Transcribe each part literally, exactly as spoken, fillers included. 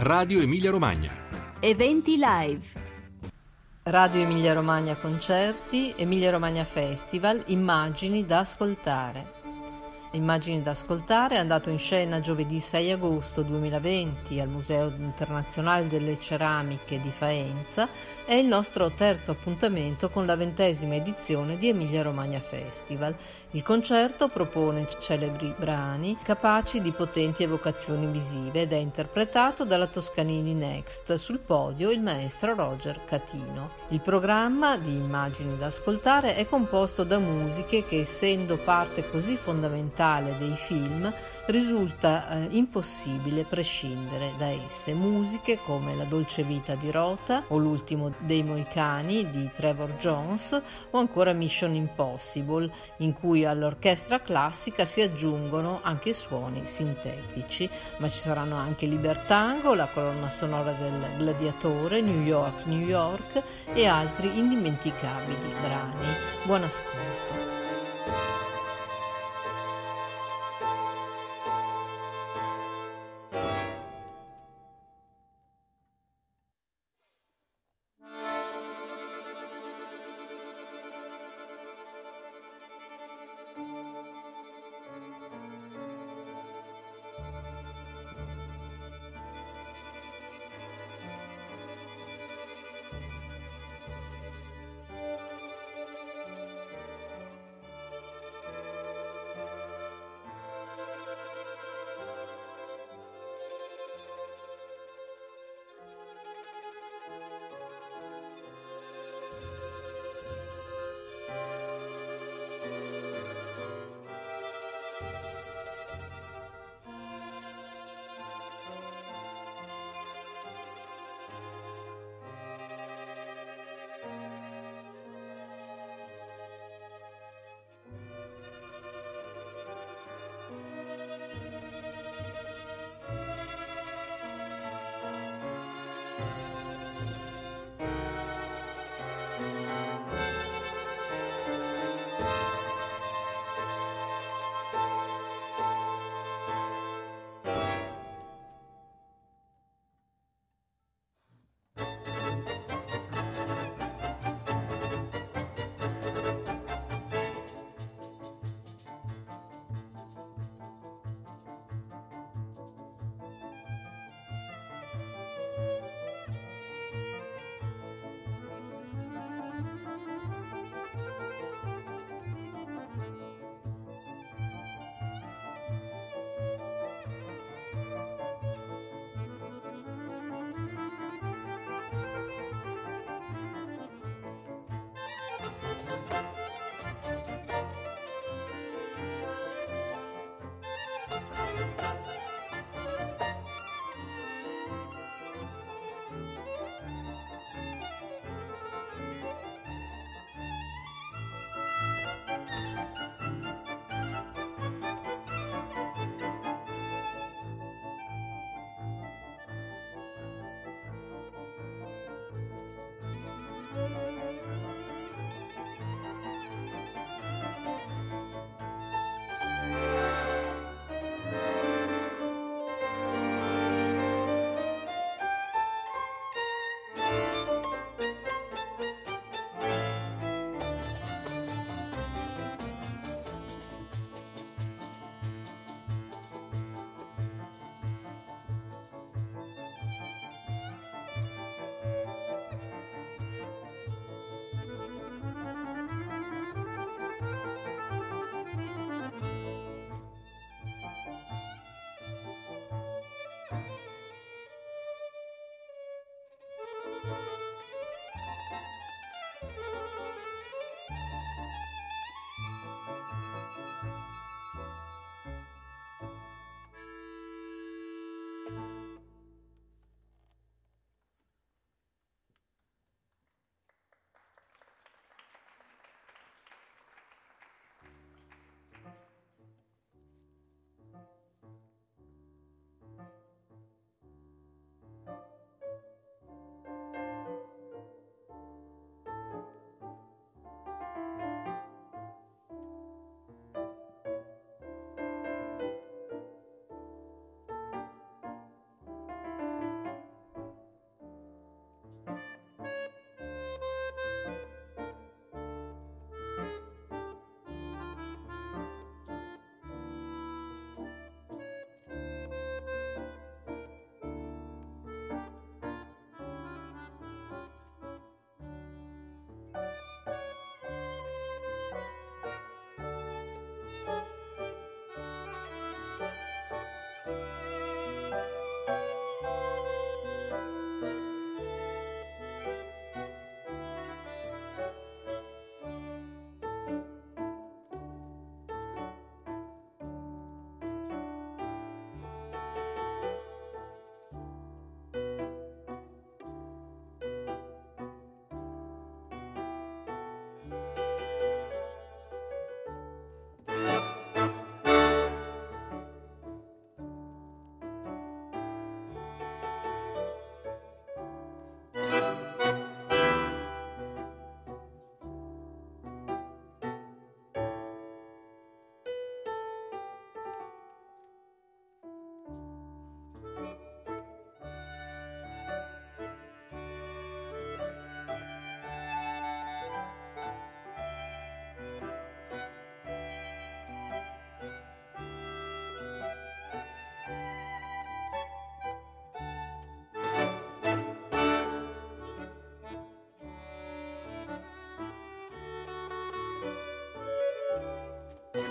Radio Emilia Romagna. Eventi live. Radio Emilia Romagna Concerti, Emilia Romagna Festival, Immagini da ascoltare. Immagini da ascoltare è andato in scena giovedì sei agosto duemilaventi al Museo Internazionale delle Ceramiche di Faenza. È il nostro terzo appuntamento con la ventesima edizione di Emilia Romagna Festival. Il concerto propone celebri brani capaci di potenti evocazioni visive ed è interpretato dalla Toscanini Next. Sul podio il maestro Roger Catino. Il programma di Immagini da ascoltare è composto da musiche che, essendo parte così fondamentale dei film, risulta eh, impossibile prescindere da esse. Musiche come La dolce vita di Rota o L'ultimo dei Moicani di Trevor Jones o ancora Mission Impossible, in cui all'orchestra classica si aggiungono anche suoni sintetici, ma ci saranno anche Libertango, la colonna sonora del Gladiatore, New York, New York e altri indimenticabili brani. Buon ascolto.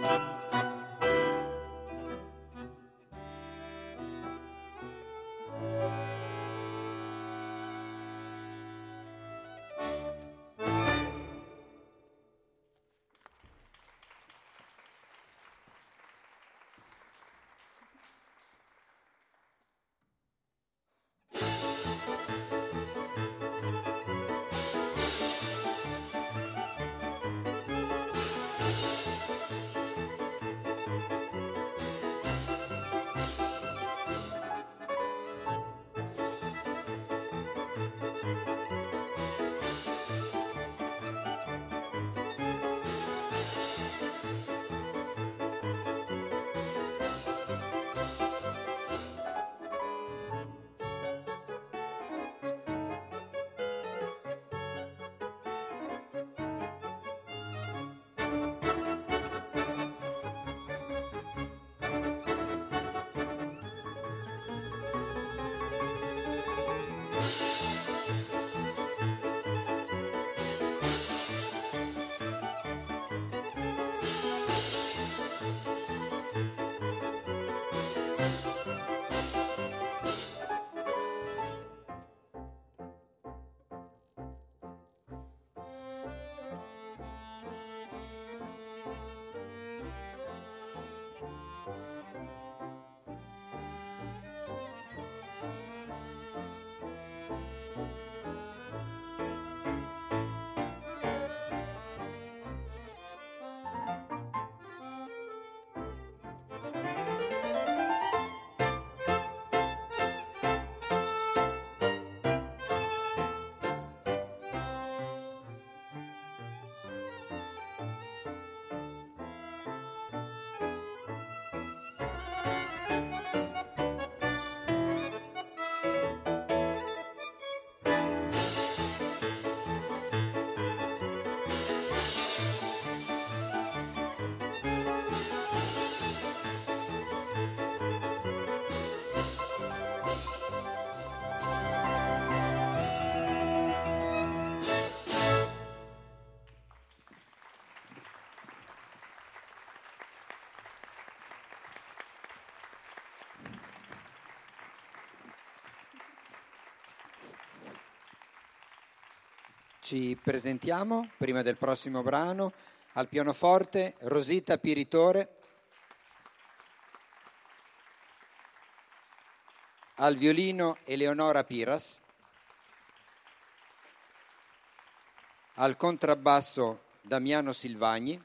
Ci presentiamo, prima del prossimo brano, al pianoforte Rosita Piritore, al violino Eleonora Piras, al contrabbasso Damiano Silvagni,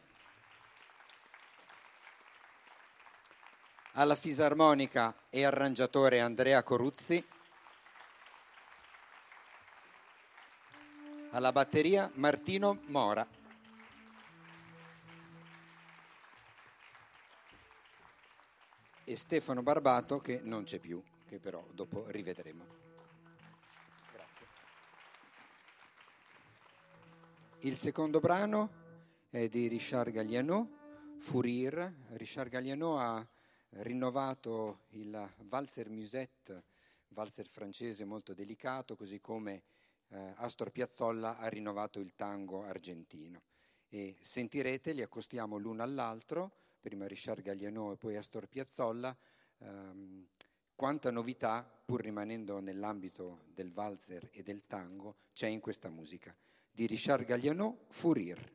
alla fisarmonica e arrangiatore Andrea Coruzzi, alla batteria Martino Mora. E Stefano Barbato, che non c'è più, che però dopo rivedremo. Grazie. Il secondo brano è di Richard Galliano, Fourrir. Richard Galliano ha rinnovato il valzer musette, valzer francese molto delicato, così come eh, Astor Piazzolla ha rinnovato il tango argentino. E sentirete, li accostiamo l'uno all'altro, prima Richard Galliano e poi Astor Piazzolla, ehm, quanta novità, pur rimanendo nell'ambito del valzer e del tango, c'è in questa musica. Di Richard Galliano, Fourrir.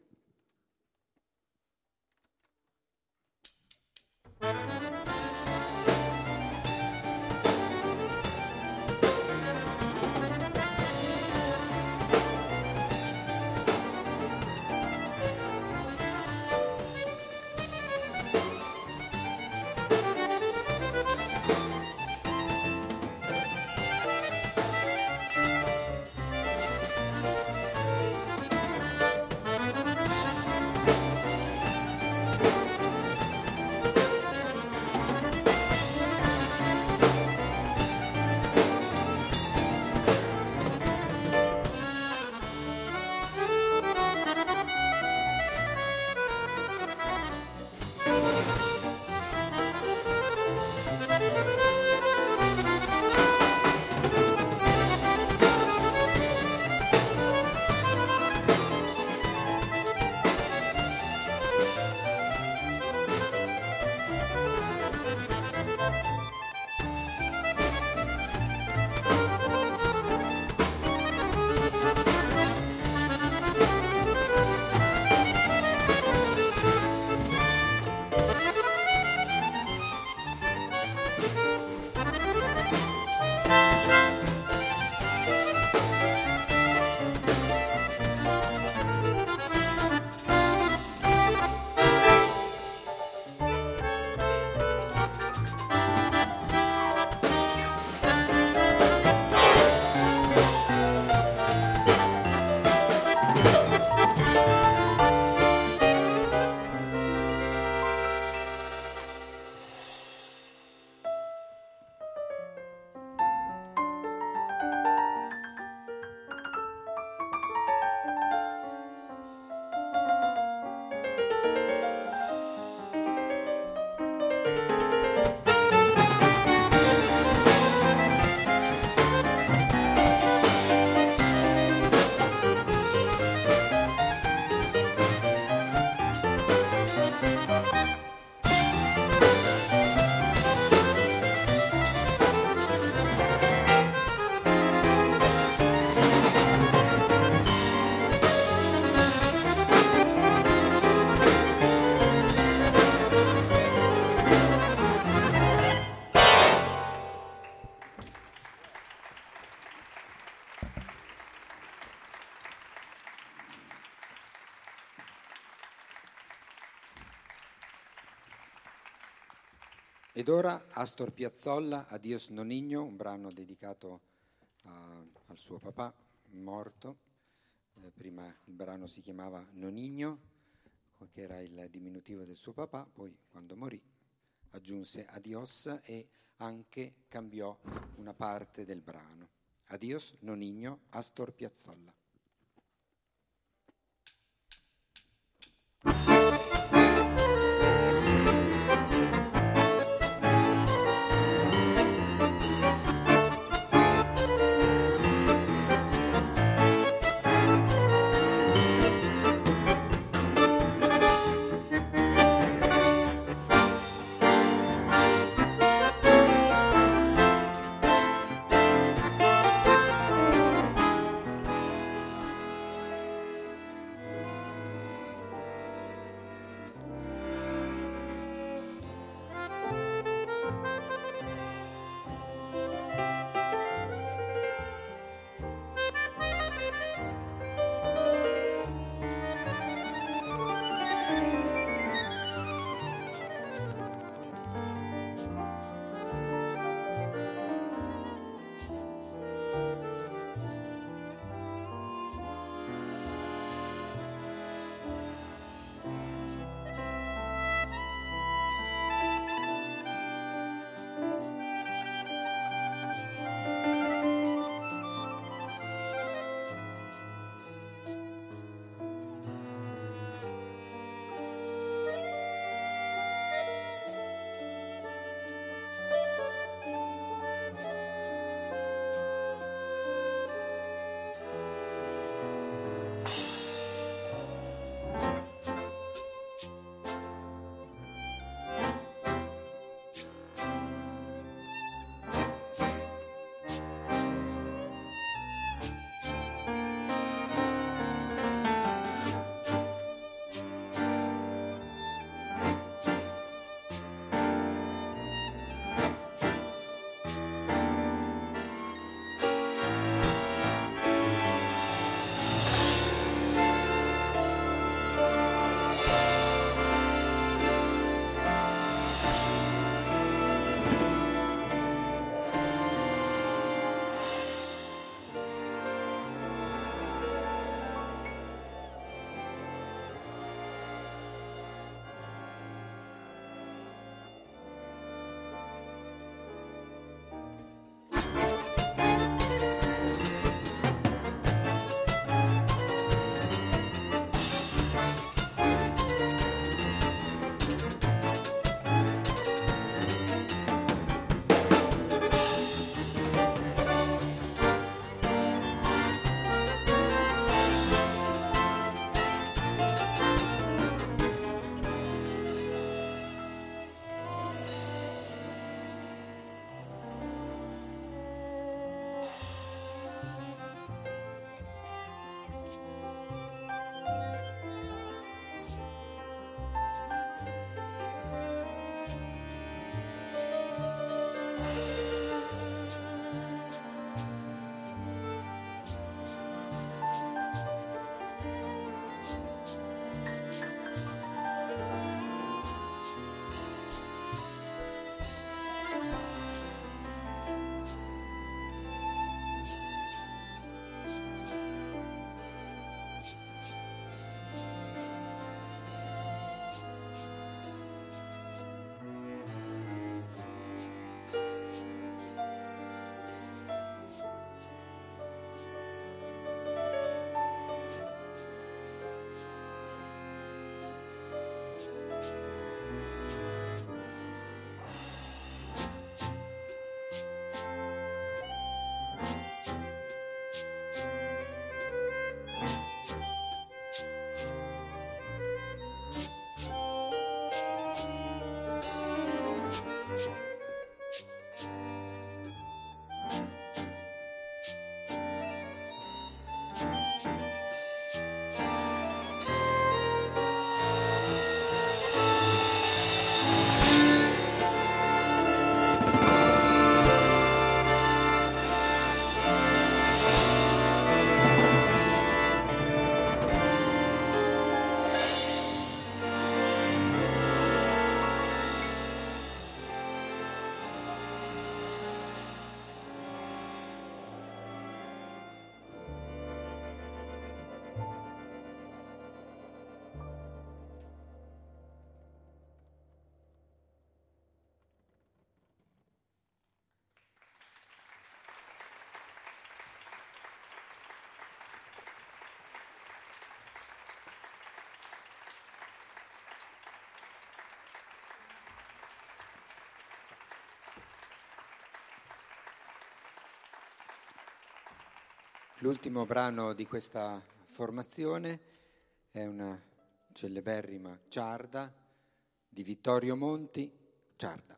Ed ora Astor Piazzolla, Adios Nonigno, un brano dedicato a, al suo papà morto. Eh, prima il brano si chiamava Nonigno, che era il diminutivo del suo papà, poi quando morì aggiunse Adios e anche cambiò una parte del brano. Adios Nonigno, Astor Piazzolla. L'ultimo brano di questa formazione è una celeberrima ciarda di Vittorio Monti, Ciarda.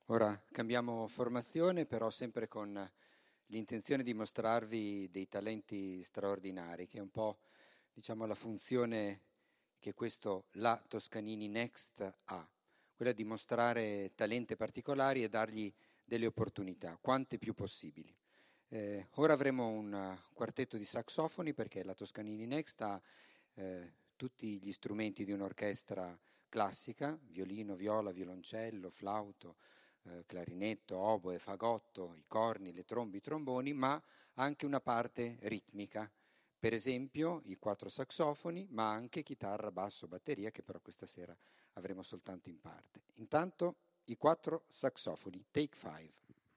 Ora cambiamo formazione, però sempre con l'intenzione di mostrarvi dei talenti straordinari, che è un po', diciamo, la funzione che questo La Toscanini Next ha, quella di mostrare talenti particolari e dargli delle opportunità, quante più possibili. Eh, ora avremo un quartetto di saxofoni, perché la Toscanini Next ha eh, tutti gli strumenti di un'orchestra classica: violino, viola, violoncello, flauto, eh, clarinetto, oboe, fagotto, i corni, le trombe, i tromboni, ma anche una parte ritmica, per esempio i quattro saxofoni, ma anche chitarra, basso, batteria, che però questa sera avremo soltanto in parte. Intanto i quattro saxofoni, take five.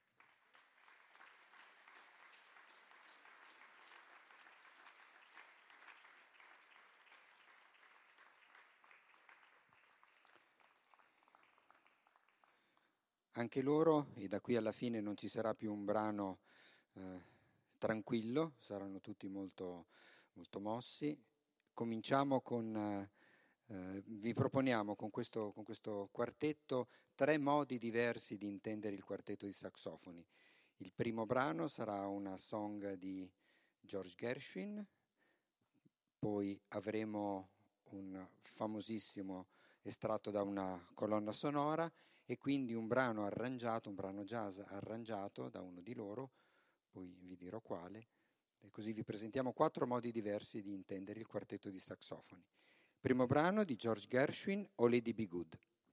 Anche loro, e da qui alla fine non ci sarà più un brano eh, tranquillo, saranno tutti molto, molto mossi. Cominciamo con, eh, vi proponiamo con questo, con questo quartetto tre modi diversi di intendere il quartetto di saxofoni. Il primo brano sarà una song di George Gershwin, poi avremo un famosissimo estratto da una colonna sonora, e quindi un brano arrangiato, un brano jazz arrangiato da uno di loro, poi vi dirò quale, e così vi presentiamo quattro modi diversi di intendere il quartetto di saxofoni. Primo brano di George Gershwin, O Lady Be Good.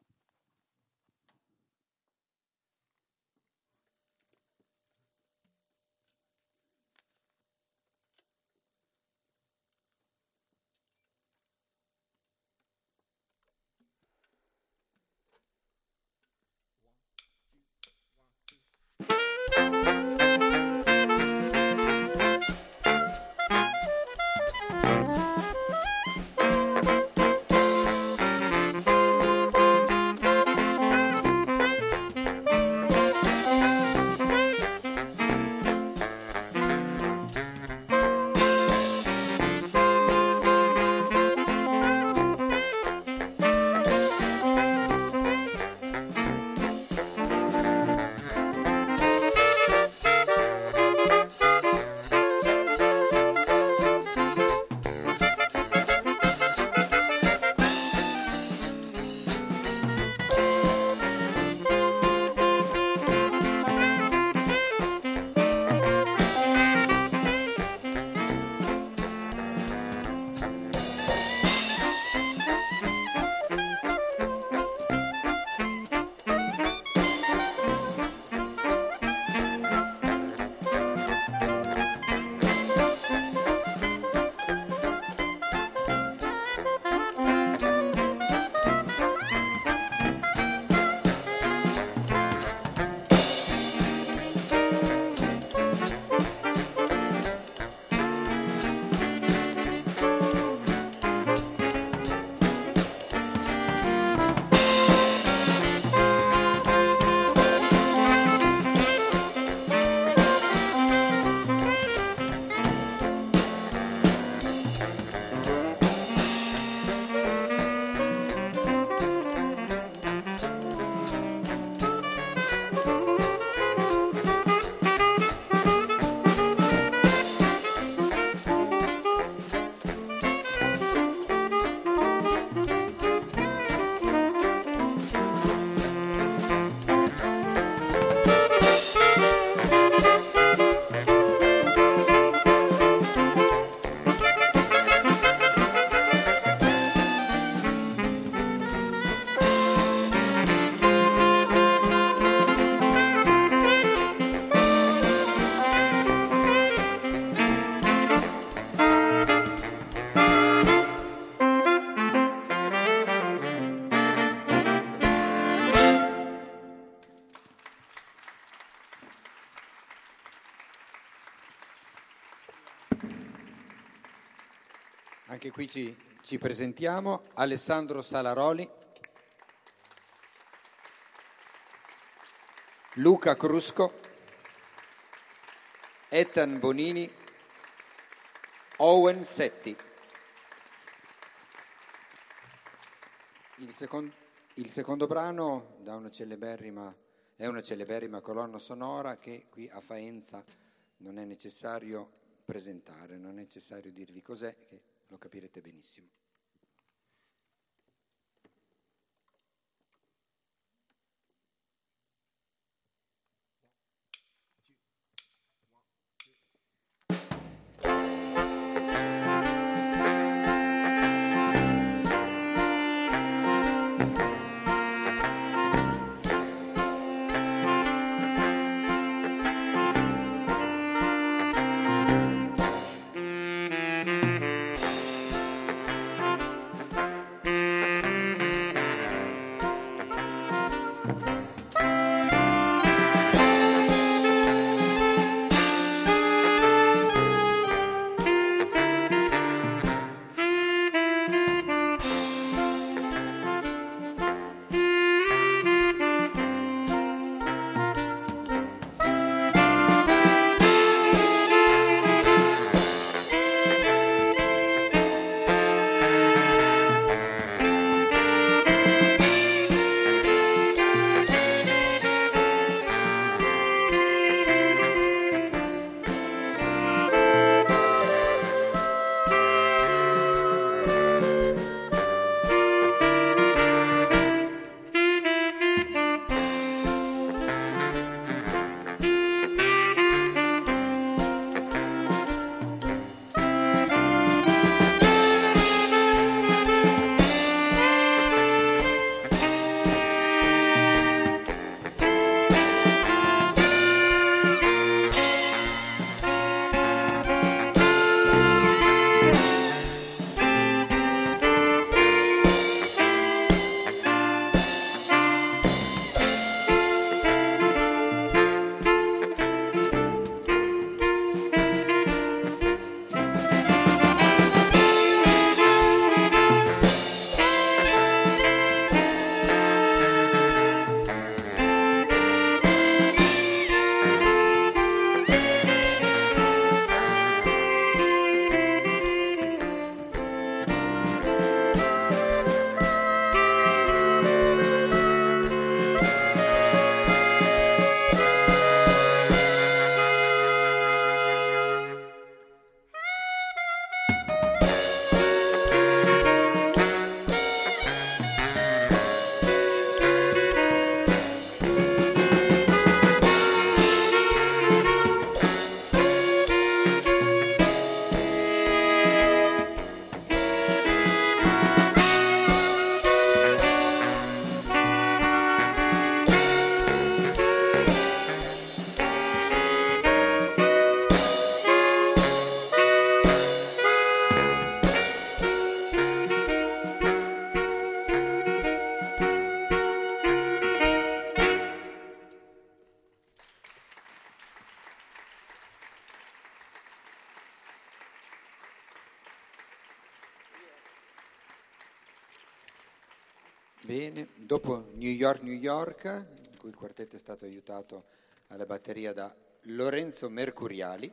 Anche qui ci, ci presentiamo: Alessandro Salaroli, Luca Crusco, Ethan Bonini, Owen Setti. Il, second, il secondo brano, da una celeberrima è una celeberrima colonna sonora che qui a Faenza non è necessario presentare, non è necessario dirvi cos'è, che lo capirete benissimo. Bene, dopo New York, New York, in cui il quartetto è stato aiutato alla batteria da Lorenzo Mercuriali,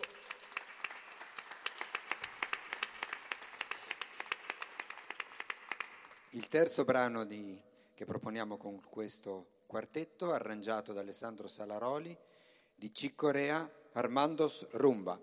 il terzo brano di, che proponiamo con questo quartetto, arrangiato da Alessandro Salaroli, di Chicorea Armandos Rumba.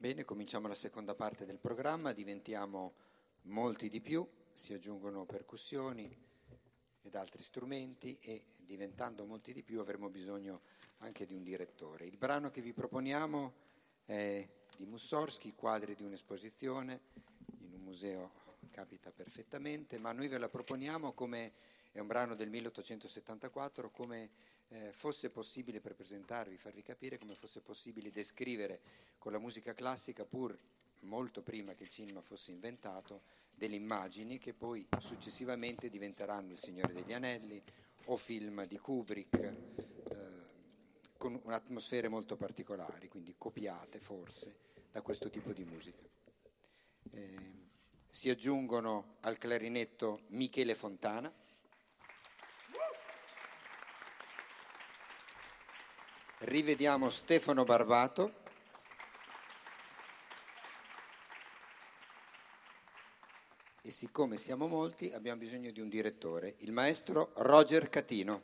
Bene, cominciamo la seconda parte del programma, diventiamo molti di più, si aggiungono percussioni ed altri strumenti e diventando molti di più avremo bisogno anche di un direttore. Il brano che vi proponiamo è di Mussorgsky, Quadri di un'esposizione, in un museo capita perfettamente, ma noi ve la proponiamo come, è un brano del milleottocentosettantaquattro, come eh, fosse possibile, per presentarvi, farvi capire come fosse possibile descrivere con la musica classica, pur molto prima che il cinema fosse inventato, delle immagini che poi successivamente diventeranno Il Signore degli Anelli o film di Kubrick, eh, con atmosfere molto particolari, quindi copiate forse da questo tipo di musica. Eh, si aggiungono al clarinetto Michele Fontana, rivediamo Stefano Barbato e siccome siamo molti abbiamo bisogno di un direttore, il maestro Roger Catino.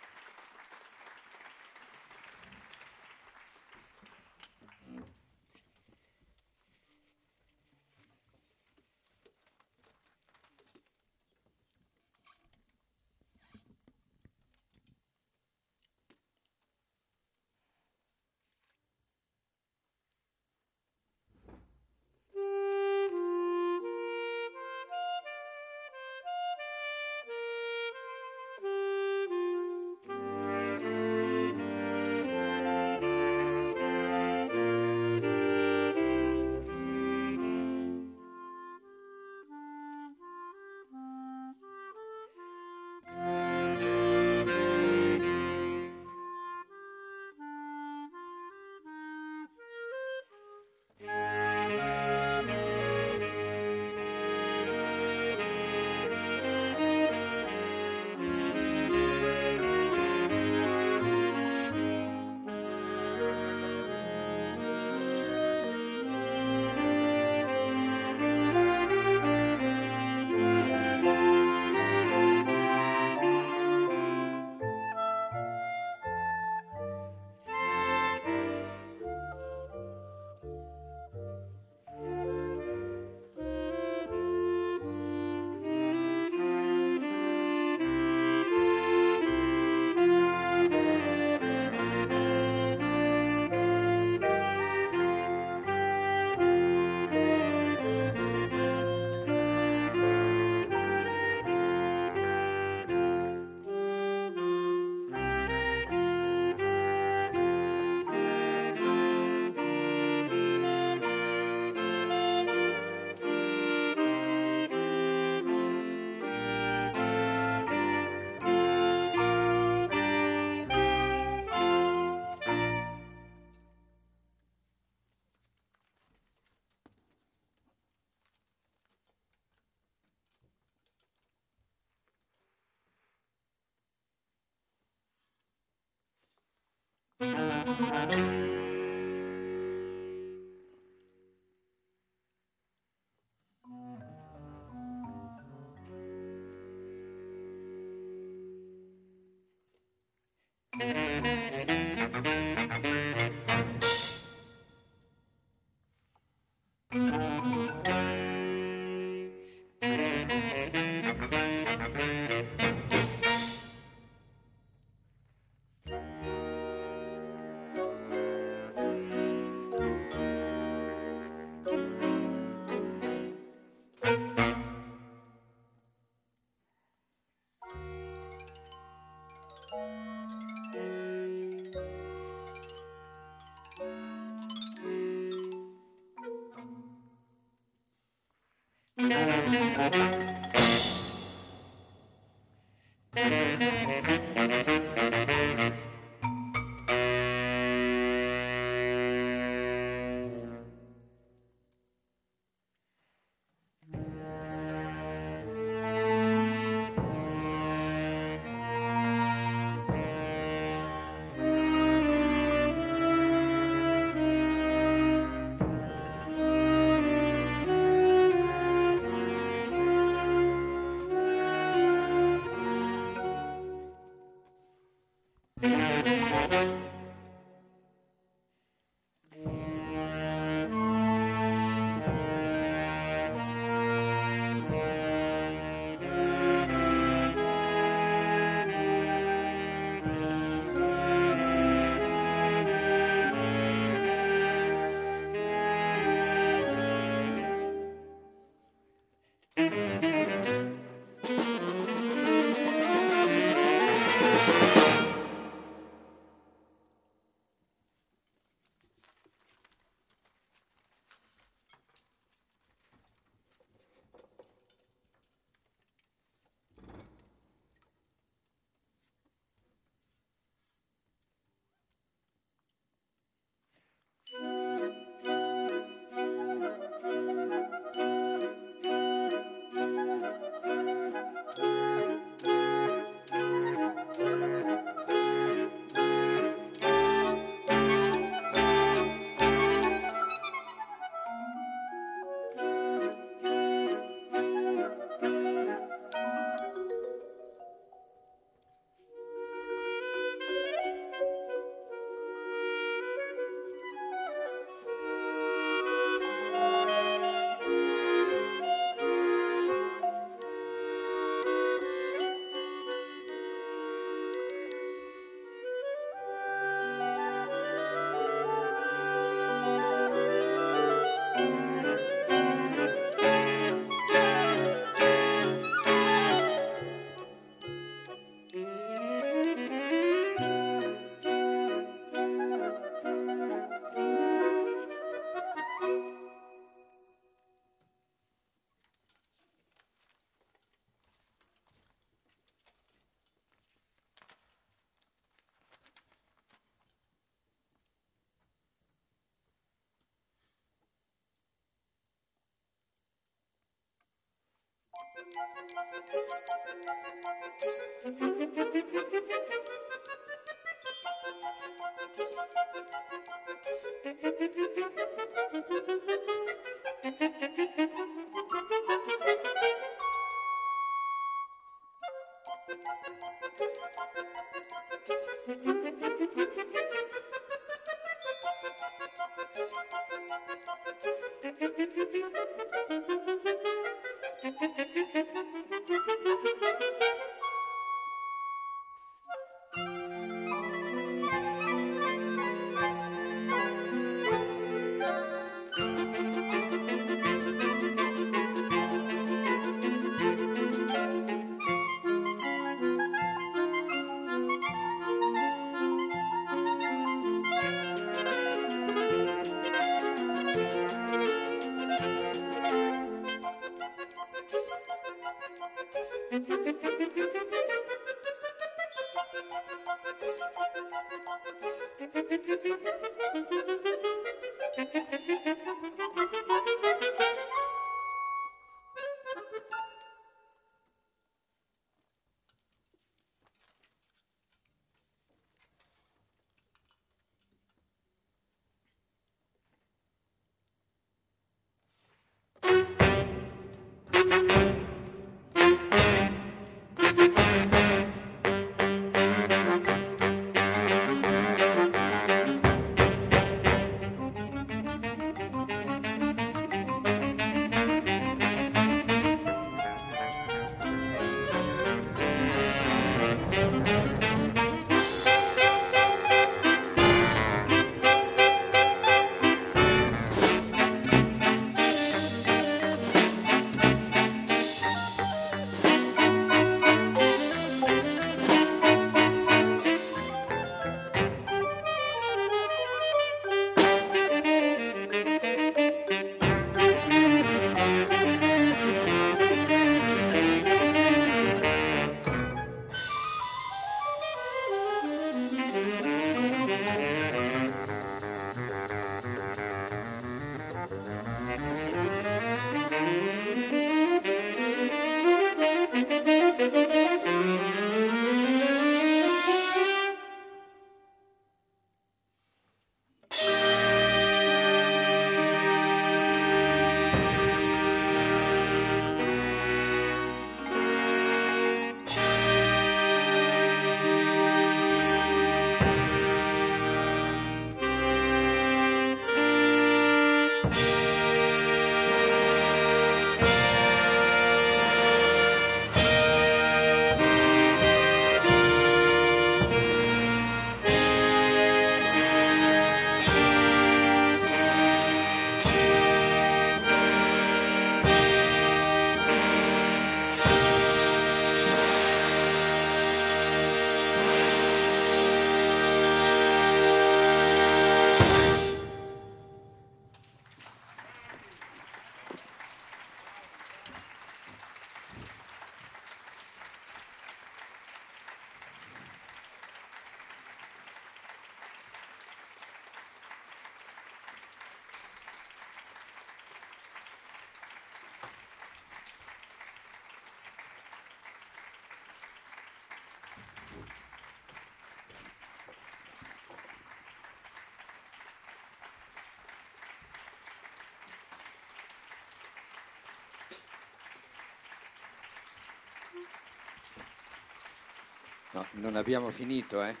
No, non abbiamo finito, eh?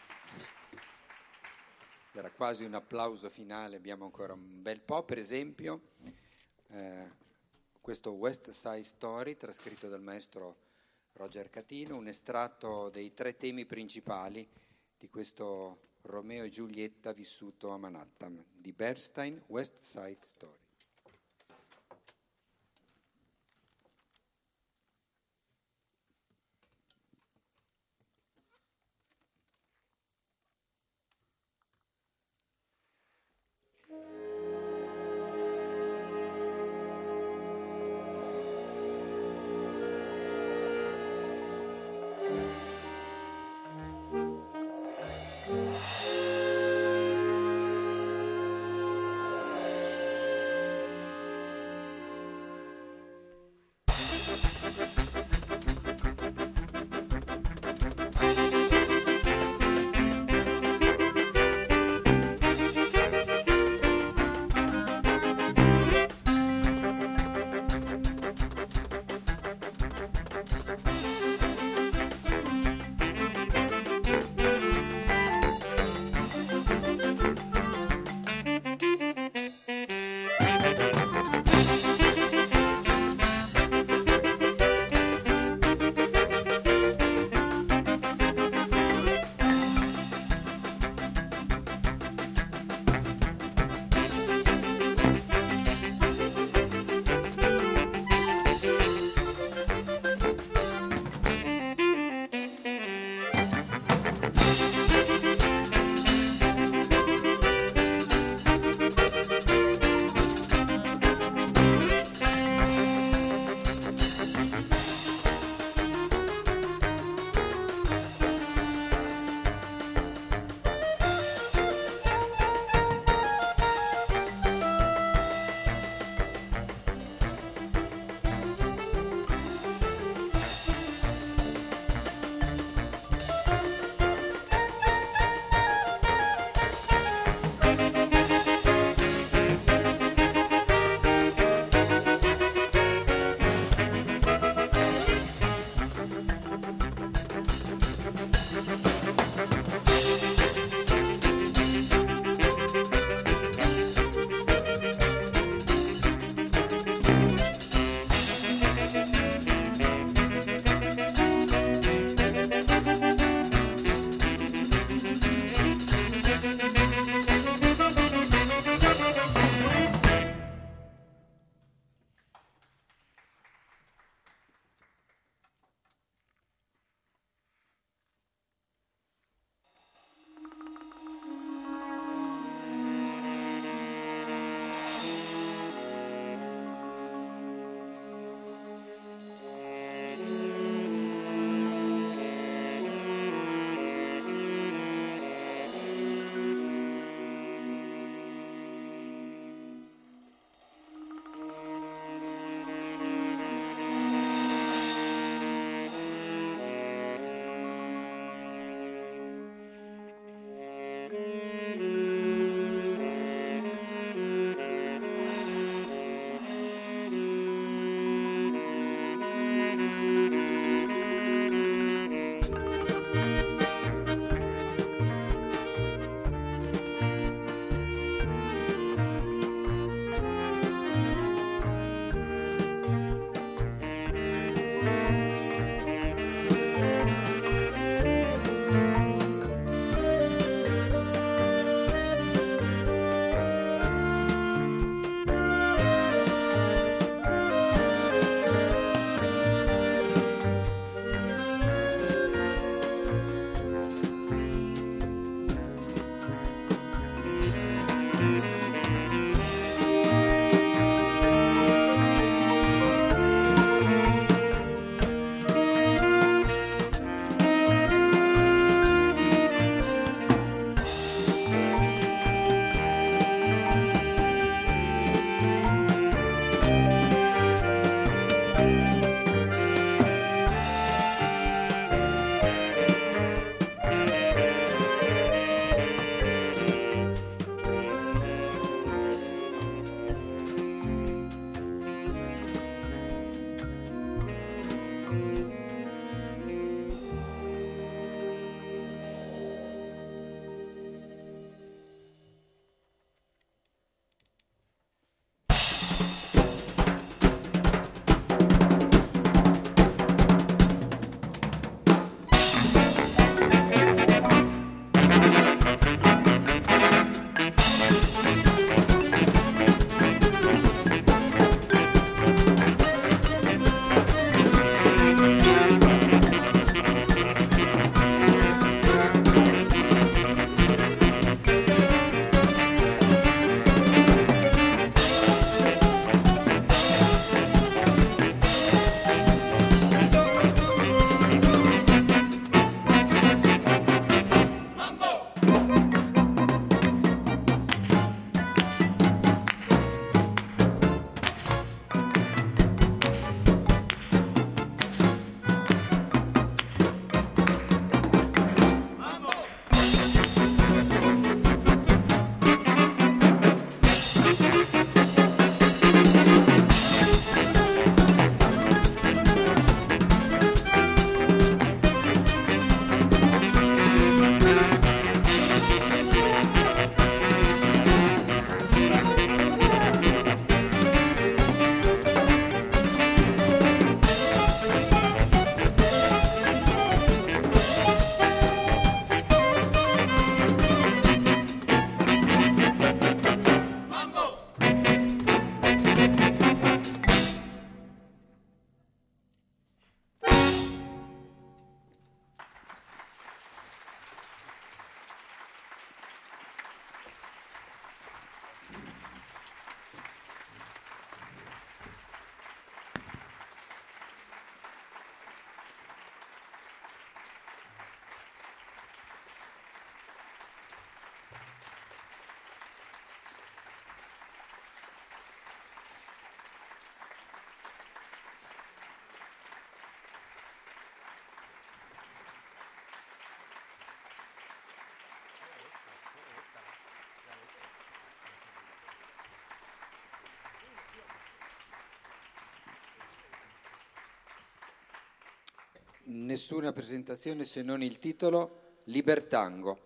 Era quasi un applauso finale, abbiamo ancora un bel po', per esempio, eh, questo West Side Story, trascritto dal maestro Roger Catino, un estratto dei tre temi principali di questo Romeo e Giulietta vissuto a Manhattan, di Bernstein, West Side Story. nessuna presentazione se non il titolo Libertango.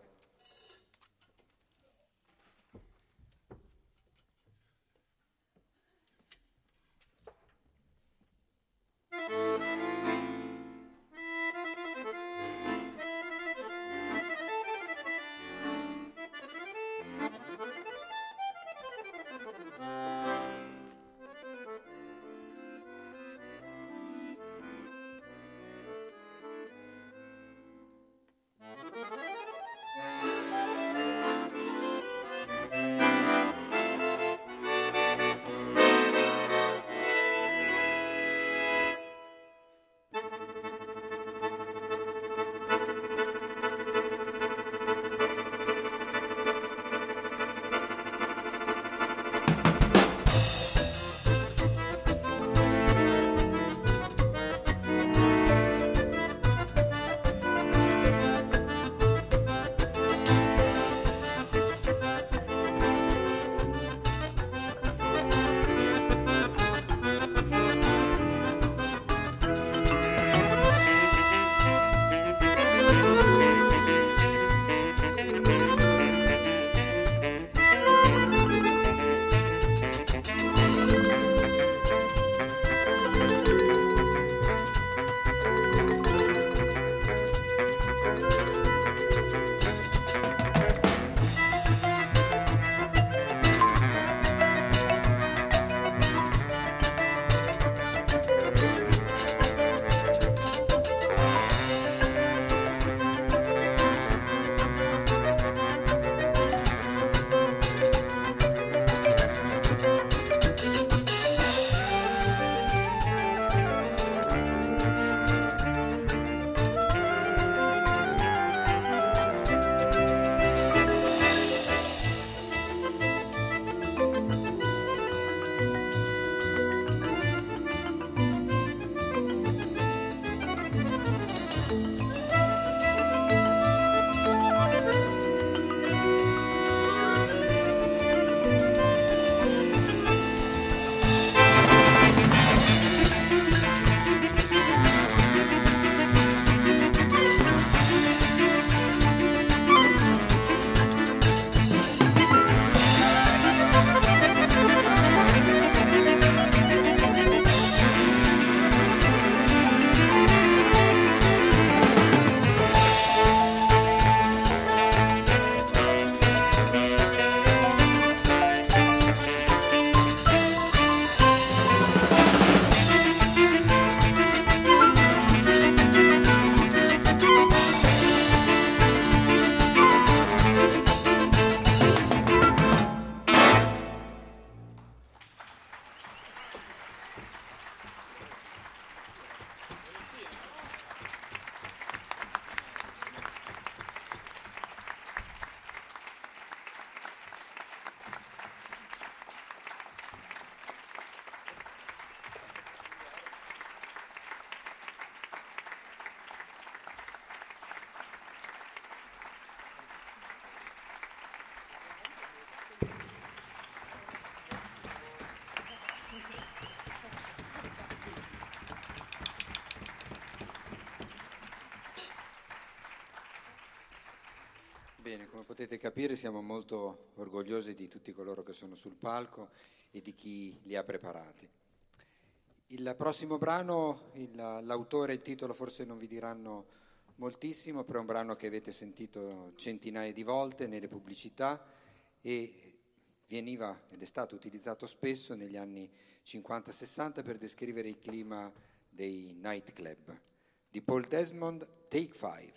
Bene, come potete capire siamo molto orgogliosi di tutti coloro che sono sul palco e di chi li ha preparati. Il prossimo brano, il, l'autore e il titolo forse non vi diranno moltissimo, però è un brano che avete sentito centinaia di volte nelle pubblicità e veniva ed è stato utilizzato spesso negli anni cinquanta sessanta per descrivere il clima dei nightclub. Di Paul Desmond, Take Five.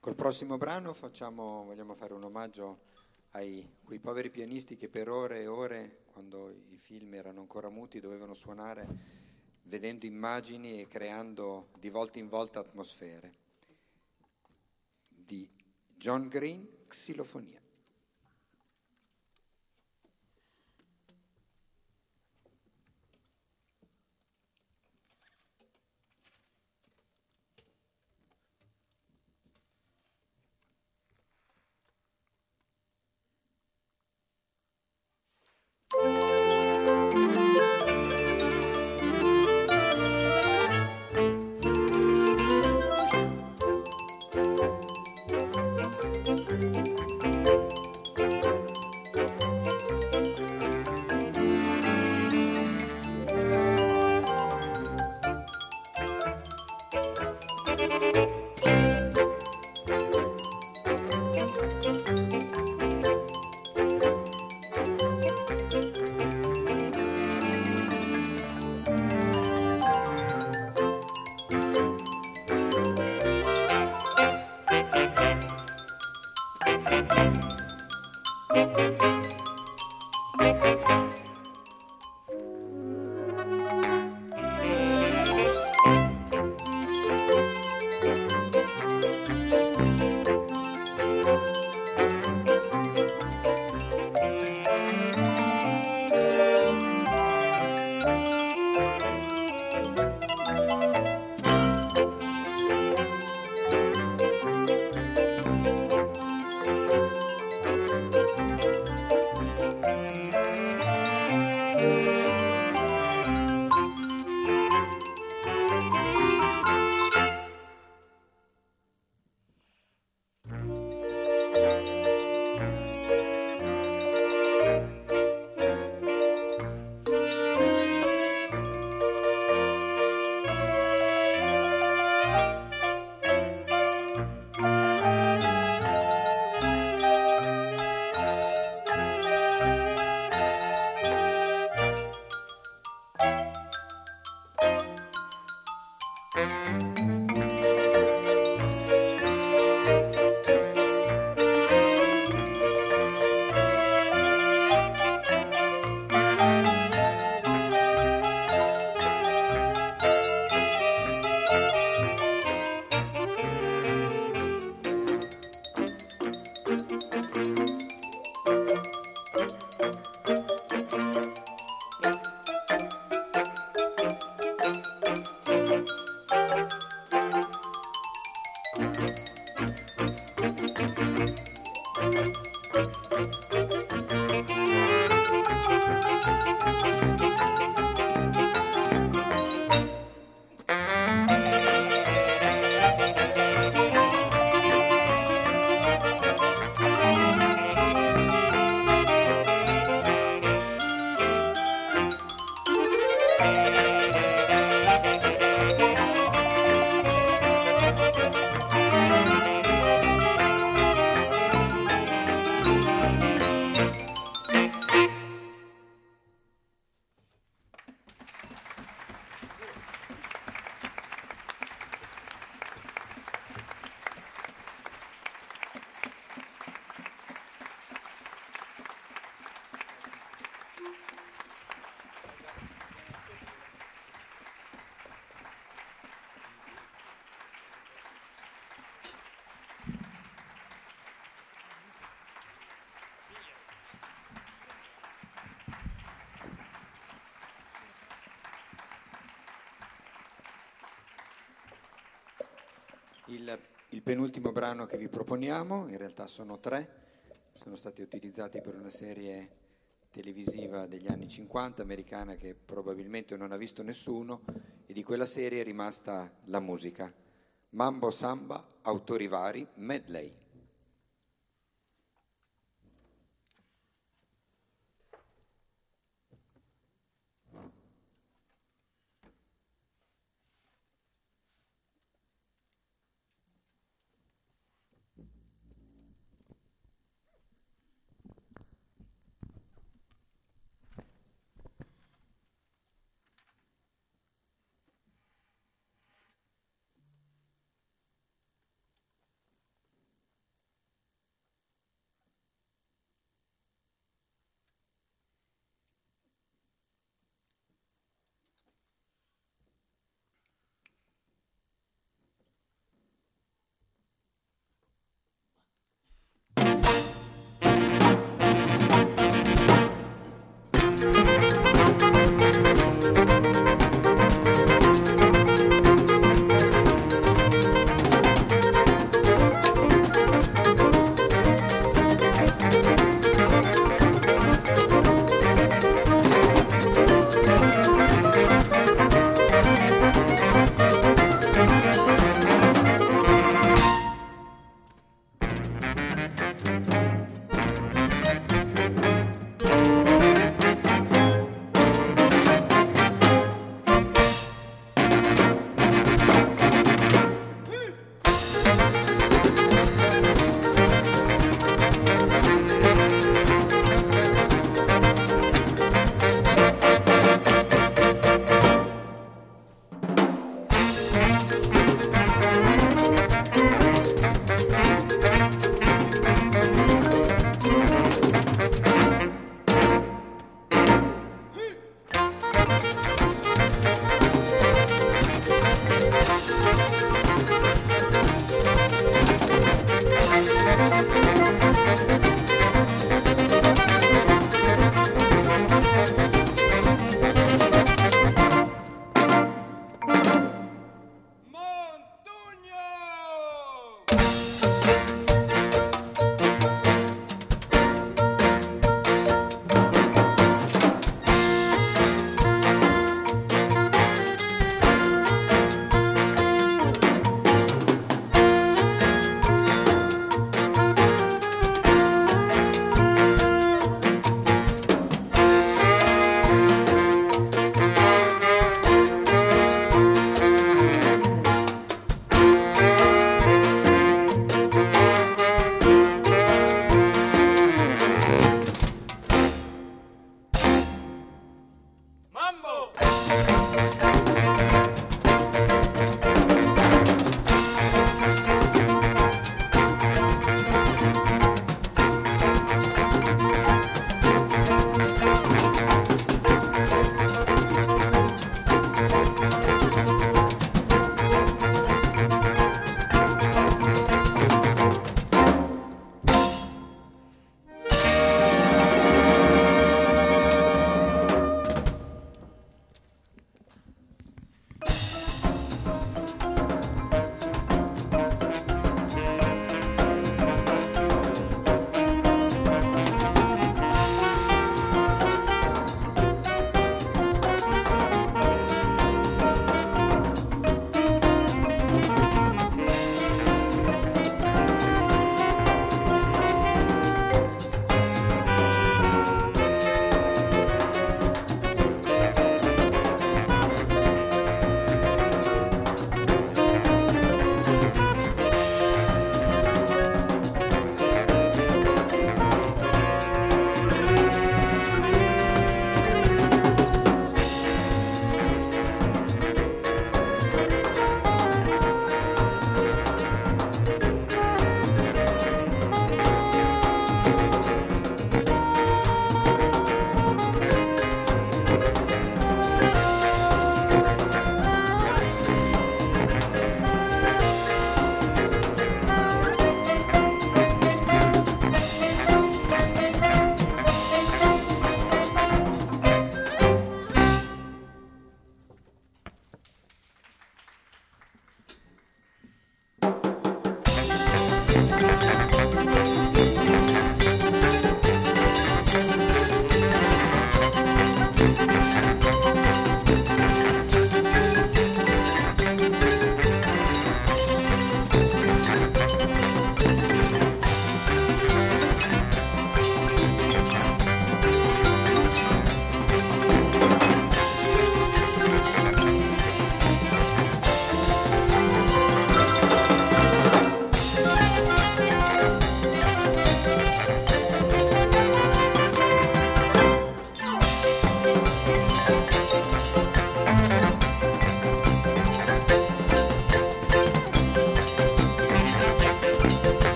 Col prossimo brano facciamo, vogliamo fare un omaggio ai quei poveri pianisti che per ore e ore, quando i film erano ancora muti, dovevano suonare vedendo immagini e creando di volta in volta atmosfere. Di John Green, Xilofonia. Il, il penultimo brano che vi proponiamo, in realtà sono tre, sono stati utilizzati per una serie televisiva degli anni cinquanta americana che probabilmente non ha visto nessuno, e di quella serie è rimasta la musica. Mambo Samba, autori vari, medley.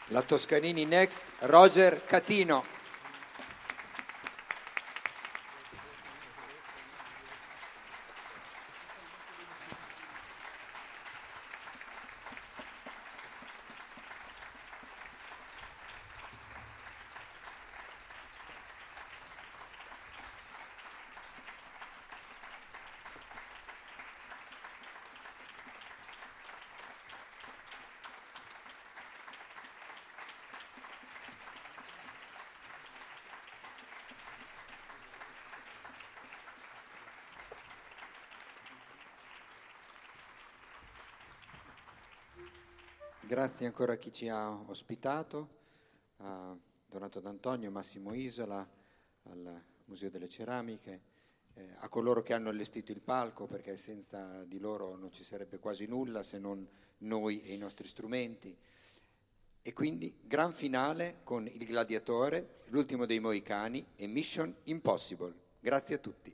La Toscanini Next, Roger Catino. Grazie ancora a chi ci ha ospitato, a Donato D'Antonio, Massimo Isola, al Museo delle Ceramiche, eh, a coloro che hanno allestito il palco, perché senza di loro non ci sarebbe quasi nulla se non noi e i nostri strumenti. E quindi gran finale con Il Gladiatore, L'ultimo dei Mohicani e Mission Impossible. Grazie a tutti.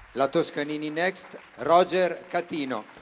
La Toscanini Next, Roger Catino.